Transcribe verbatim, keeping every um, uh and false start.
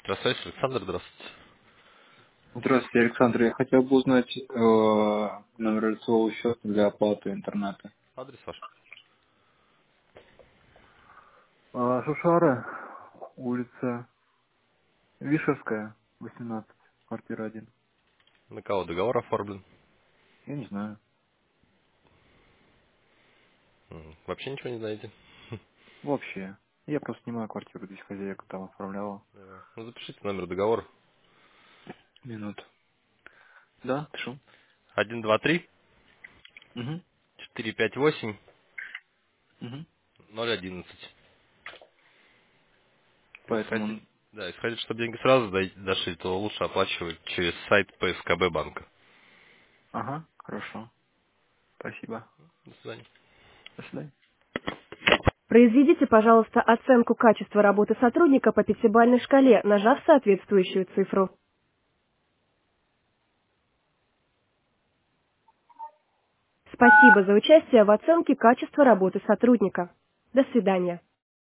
Здравствуйте, Александр, здравствуйте. Здравствуйте, Александр. Я хотел бы узнать э, номер лицевого счета для оплаты интернета. Адрес ваш? А, Шушара, улица Вишерская, восемнадцать, квартира один. На кого договор оформлен? Я не знаю. М, Вообще ничего не знаете? Вообще. Я просто снимаю квартиру, здесь хозяйка там оформляла. Э, Ну, запишите номер договора. Минуту. Да, пишу. Один, два, три, Угу. четыре, пять, восемь, Угу. ноль, одиннадцать. Если хотите, Поэтому... да, если хотите, чтобы деньги сразу дой- дошли, то лучше оплачивать через сайт П С К Б банка. Ага, хорошо. Спасибо. До свидания. До свидания. Произведите, пожалуйста, оценку качества работы сотрудника по пятибалльной шкале, нажав соответствующую цифру. Спасибо за участие в оценке качества работы сотрудника. До свидания.